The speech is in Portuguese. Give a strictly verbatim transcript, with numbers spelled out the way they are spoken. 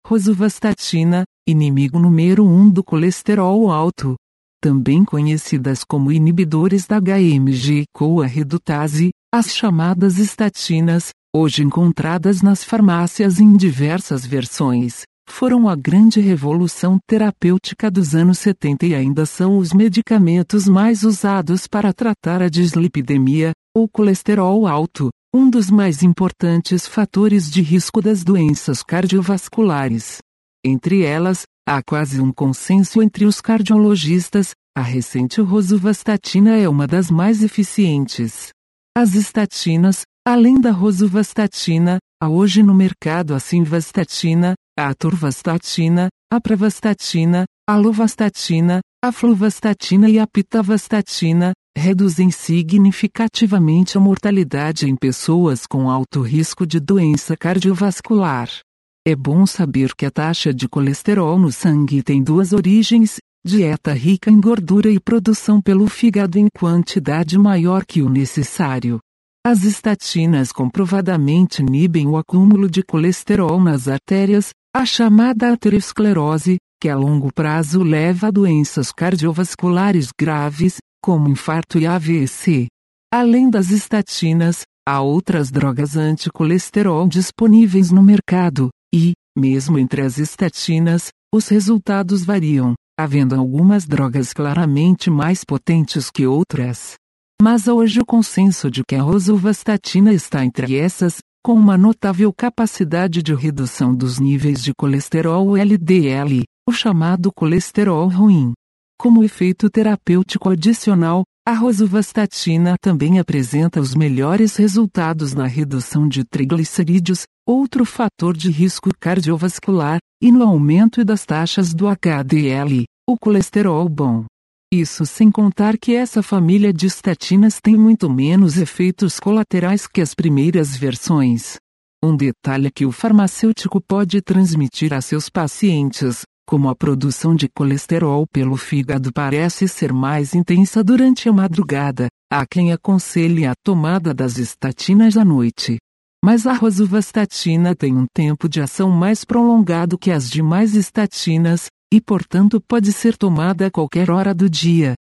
Rosuvastatina, inimigo número um do colesterol alto. Também conhecidas como inibidores da H M G-CoA redutase, as chamadas estatinas, hoje encontradas nas farmácias em diversas versões, foram a grande revolução terapêutica dos anos setenta e ainda são os medicamentos mais usados para tratar a dislipidemia, ou colesterol alto, um dos mais importantes fatores de risco das doenças cardiovasculares. Entre elas, há quase um consenso entre os cardiologistas, a recente rosuvastatina é uma das mais eficientes. As estatinas, além da rosuvastatina, há hoje no mercado a simvastatina, a atorvastatina, a pravastatina, a lovastatina, a fluvastatina e a pitavastatina, reduzem significativamente a mortalidade em pessoas com alto risco de doença cardiovascular. É bom saber que a taxa de colesterol no sangue tem duas origens: dieta rica em gordura e produção pelo fígado em quantidade maior que o necessário. As estatinas comprovadamente inibem o acúmulo de colesterol nas artérias, a chamada aterosclerose, que a longo prazo leva a doenças cardiovasculares graves, como infarto e A V C. Além das estatinas, há outras drogas anticolesterol disponíveis no mercado, e, mesmo entre as estatinas, os resultados variam, havendo algumas drogas claramente mais potentes que outras. Mas há hoje o consenso de que a rosuvastatina está entre essas, com uma notável capacidade de redução dos níveis de colesterol L D L, o chamado colesterol ruim. Como efeito terapêutico adicional, a rosuvastatina também apresenta os melhores resultados na redução de triglicerídeos, outro fator de risco cardiovascular, e no aumento das taxas do H D L, o colesterol bom. Isso sem contar que essa família de estatinas tem muito menos efeitos colaterais que as primeiras versões. Um detalhe que o farmacêutico pode transmitir a seus pacientes, como a produção de colesterol pelo fígado parece ser mais intensa durante a madrugada, há quem aconselhe a tomada das estatinas à noite. Mas a rosuvastatina tem um tempo de ação mais prolongado que as demais estatinas, e portanto pode ser tomada a qualquer hora do dia.